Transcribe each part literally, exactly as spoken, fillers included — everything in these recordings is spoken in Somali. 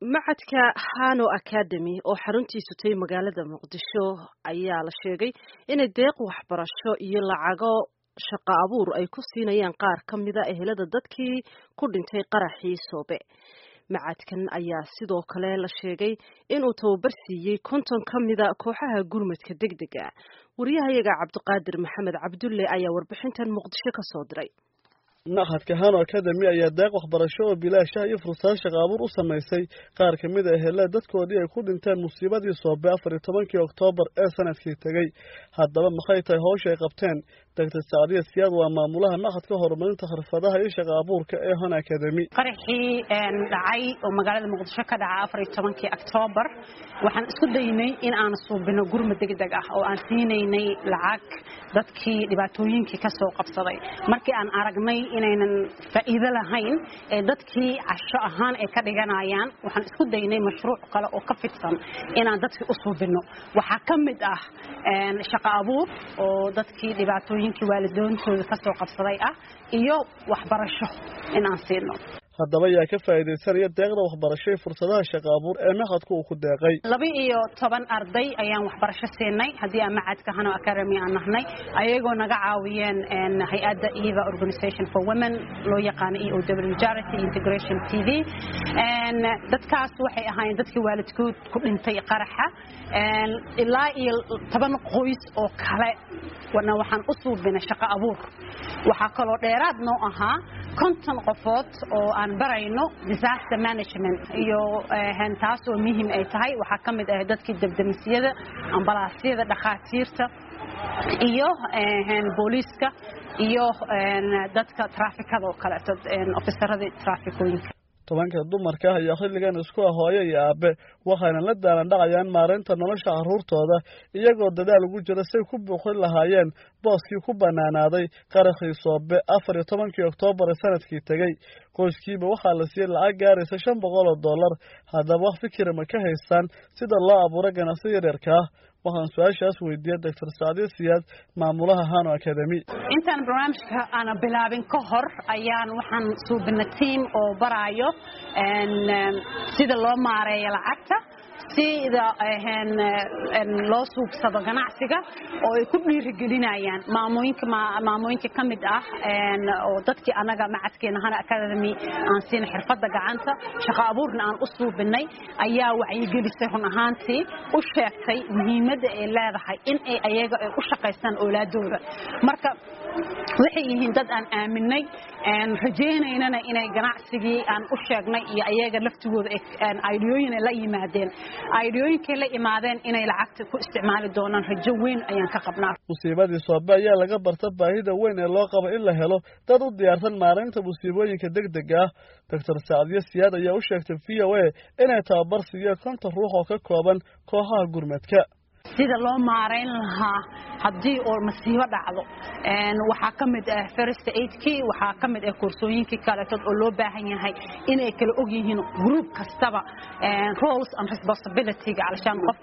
macadka Hano Academy oo xaruntiisu tahay magaalada Muqdisho ayaa la sheegay inay deeq waxbarasho iyo lacago shaqo abuur ay ku siinayaan qaar kamid ah ehelada dadkii ku dhintay qaraxii Soobe. macadkan ayaa sidoo kale la sheegay inuu tababar siiyay konton kamid ah kooxaha gurmadka degdega. wariyahayaga Cabdiqaadir Maxamed Cabdulle ayaa warbixintan Muqdisho ka soo diray. macadka Hano Academy ayaa deeq waxbarasho oo bilaash ah iyo fursad shaqo abuur u sameysay qaar kamid ah ehelada dadkoodii ay ku dhinteen musiibadii Soobe afar iyo tobankii Oktoobar ee sanadkii tagay. haddaba maxay tahay hawsha ay qabteen? Doctor Saadiya Siyaad waa maamulaha macadka horumarinta xirfadaha iyo shaqo abuurka ee Hano Academy. qaraxii dhacay oo magaalada Muqdisho ka dhacay afar iyo tobankii Oktoobar waxaan isku daynay in aan suubino gurmad degdeg ah oo aan siinaynay lacag dadkii dhibaatooyinkii ka soo qabsaday. markii aan aragnay inaynan faa'iido lahayn ee dadkii casho ahaan ay ka dhiganayaan waxaan isku daynay mashruuc kale oo ka fidsan inaan dadkii u suubino. waxaa kamid ah shaqo abuur oo dadkii dhibaatooyinkii waalidoontooda ka soo qabsaday ah iyo waxbarasho in aan siino. haddaba yaa ka faa'iideysanaya deeqda waxbarasho iyo fursadaha shaqo abuur ee macadku uu ku deeqay. laba iyo toban arday ayaan waxbarasho siinay haddii aan macadka Hano Academy aan nahnay ayagoo naga caawiyeen hay'adda Eva Organization for Women loo yaqaan E O W Charity Integration T V. dadkaas waxay ahaayeen dadkii waalidkood ku dhintay qaraxa ilaa iyo toban qoys oo kale wana waxaan u suubinay shaqo abuur. waxaa kaloo dheeraad noo ahaa konton qofood oo aan barayno disaster management iyo taas oo muhiim ay tahay. waxaa kamid ah dadkii degdemisyada ambalaasyada dhaqaatiirta iyo booliiska iyo dadka traafikada oo kale ofisarada traafikooyinka. tobanka dumarka ah ayaa xilligan isku ah hooyo iyo aabe waxayna la daalan dhacayaan maareynta nolosha carruurtooda iyagoo dadaal ugu jira say ku buuqin lahaayeen booskii ku banaanaaday qaraxii Soobe afar iyo tobankii Oktoobar ee sanadkii tagay. qoyskiiba waxaa la siiyay lacag gaaraysa shan boqol oo dollar. haddaba wax fikir ma ka haystaan sida loo abuuro ganacsi yaryarka ah? waxaan su-aashaas weydiiyay Doctor Saadiya Siyaad maamulaha Hano Academy. intaan barnaamijka aan bilaabin ka hor ayaan waxaan suubinay team oo barayo sida loo maareeyo lacagta sida loo suubsado ganacsiga oo ay ku dhiirigelinayaan maamooyinka maamooyinka kamid ah oo dadkii anaga macadkeena Hano Academy aan siin xirfadda gacanta shaqo abuurna aan u suubinay ayaa wacyigelisay run ahaantii u sheegtay muhiimadda ay leedahay in ay ayaga ay u shaqeystaan awlaadooda. marka waxay yihiin dad aan aaminay rajeynayna inay ganacsigii aan u sheegnay iyo ayaga laftigooda ideooyin la yimaadeen ideooyinkii la imaadeen inay lacagta ku isticmaali doonaan rajo weyn ayaan ka qabnaa. musiibadii Soobe ayaa laga barta baahida weyn ee loo qabo in la helo dad u diyaarsan maareynta musiibooyinka degdega ah. Doctor Saadiya Siyaad ayaa u sheegtay V O A inay tababar siiyeen konton ruux oo ka kooban kooxaha gurmadka sida loo maareyn lahaa haddii oo masiibo dhacdo. waxaa kamid ah first aid kii waxaa kamid ah koorsooyinkii kale oo loo baahan yahay inay kala og yihiin group kastaba roles and responsibility علشان qof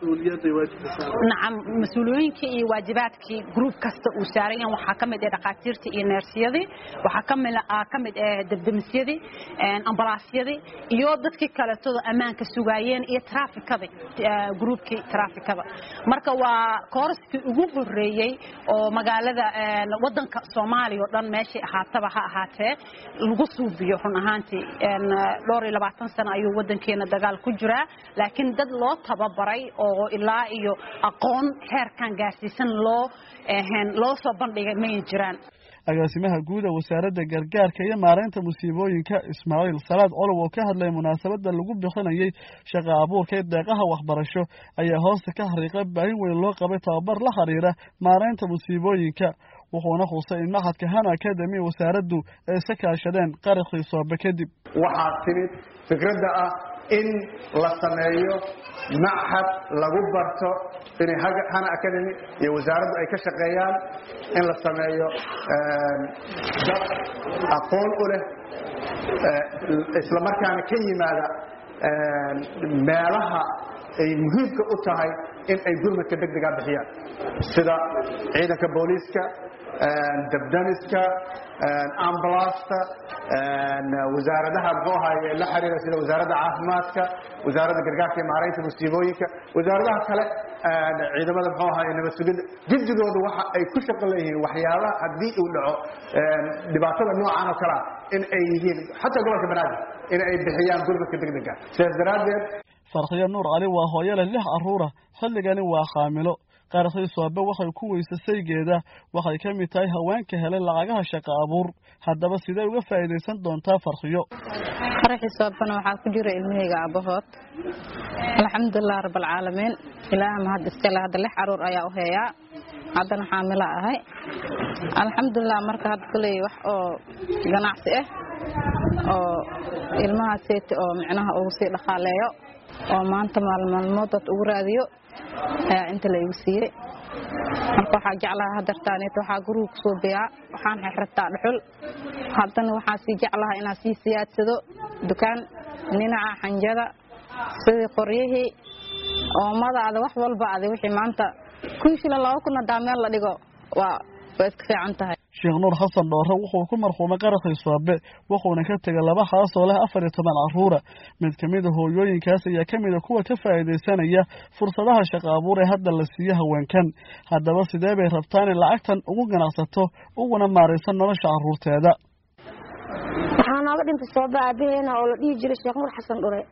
nacam mas'uuliyooyinkii iyo waajibaadkii group kasta uu saaran yahay. waxaa kamid ah dhaqaatiirtii iyo neersyadii waxaa kamid ah kamid ah degdemisyadii ambalaasyadii iyo dadkii kale oo amaanka sugaayeen iyo traafikada groupkii traafikada. marka waa koorskii ugu horeeyay oo magaalada wadanka Soomaaliya oo dhan meeshii ahaataba ha ahaatee lagu suubiyo run ahaantii dhowr iyo labaatan sano ayuu wadankeena dagaal ku jiraa laakiin dad loo tababaray oo ilaa iyo aqoon heerkan gaarsiisan loo loo soo bandhigay ma jiraan. agaasimaha guud ee wasaaradda gargaarka iyo maareynta musiibooyinka Ismaaciil Salaad Colow oo ka hadlay munaasabadda lagu bixinayay shaqo abuurka deeqaha waxbarasho ayaa hoosta ka xariiqay baahin weyn loo qabay tababar la xiriira maareynta musiibooyinka. wuxuuna xusay in macadka Hano Academy wasaaraddu ay iska kaashadeen qaraxii Soobe kadib. waxaa timid fikradda ah in la sameeyo معهد lagu barto in Hano Academy iyo wasaaraddu ay ka shaqeeyaan in la sameeyo dad aqoon u leh isla markaana ka yimaada meelaha ay muhiimka u tahay in ay gurmadka degdega bixiyaan sida ciidanka booliiska dabdamiska ambulasta wasaaradaha muxuu ahaay la xiriira sida wasaaradda caafimaadka wasaaradda gargaarka iyo maaraynta musiibooyinka wasaaradaha kale ciidamada muxuu ahaay nabad sugidda jiddigooda waxa ay ku shaqo leeyihiin waxyaabaha haddii uu dhaco dhibaatada noocan oo kale ah in ay yihiin xataa gobolka banaadir in ay bixiyaan gurmadka degdega sidaas daraaddeed farxiyo nuur cali waa hooyo leh lix carruura xilligani waa khaamilo qaraxii soobe waxay ku weysasaygeeda waxay ka mid tahay haweenka helay lacagaha shaqo abuur haddaba sidee uga faa'iidaysan doontaa farxiyo qaraxii soobana waxaa ku jira ilmahayga aabahood alxamdulilah rabbilcaalamiin ilaaha mahad iskale hadda lix carruur ayaa u heeyaa haddana xaamilo ahay alxamdulilah marka hadda kuley wax oo ganacsi ah oo ilmaha seeti oo micnaha ugu sii dhaqaaleeyo oo maanta maalmaalmood dad ugu raadiyo ayaa inta la igu siiyey marka waxaa jeclaha hadartaaneet waxaa guriga kusoo biyaa waxaan xirrataa dhuxul haddana waxaa sii jeclaha inaan sii siyaadsado dukaan dhinaca xanjada sidii qoryihii oomada ada wax walba ada wixii maanta kun shilin laba kun hadaa meel la dhigo waa waa iska fiican tahay sheekh nuur xasan dhoore wuxuu ku marxuumay qaraxii soobe wuxuuna ka tegay laba xaas oo leh afar iyo toban carruura mid ka mid a hooyooyinkaas ayaa ka mid a kuwa ka faa'iidaysanaya fursadaha shaqo abuur ee hadda la siiyo haweenkan haddaba sidee bay rabtaan in lacagtan ugu ganacsato uguna maaraysan nolosha carruurteeda waxaa nooga dhintay soobe aabaheena oo la dhihi jiray sheekh nuur xasan dhure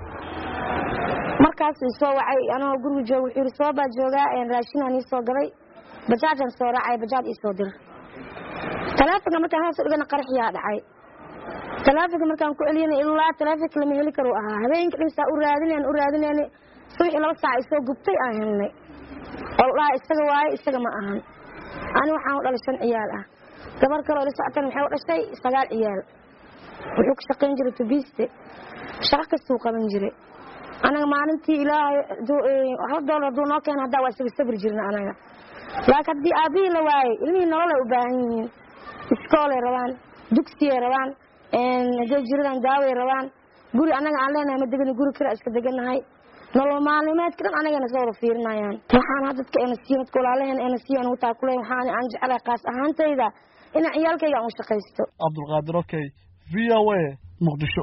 markaas soo wacay anoo guriga jooga wuxuu yidhi soobaa joogaa raashinaan ii soo gaday bajaajaan soo raacay bajaaj ii soo dira talaafinka markaan hoos u dhigana qaraxyaa dhacay talaafinka markaan ku celiyana ilaa talaafinka lama heli karo ahaa habeenka dhinsaa u raadineen u raadineen subaxii laba saac isoo gubtay aan helnay oo dhaha isaga waaye isaga ma ahan ani waxaan u dhalay shan ciyaal ah gabar kaloo ila socotan waxay u dhashay sagaal ciyaal wuxuu ka shaqayn jiray tubiiste shaqo kastuu qaban jiray anaga maalintii ilaahay hal doolar hadduu noo keena haddaa waa isaga sabri jirna anaga laakiin haddii aabihii la waayey ilmihii nololay u baahan yihiin iskoolay rabaan dugsiyay rabaan hadday jiradan daaway rabaan guri annaga aan leenahay ma degani guri kale iska degannahay nolol maalmeedka dhan anagana soo wada fiirinayaan waxaan haddadka ena siiyo dadka walaalaheen ena siiyo anugu taakuleen waxaan aan jeclahay qaas ahaantayda inaan ciyaalkayga aan u shaqaysto cabdulqaadir okey v o a muqdisho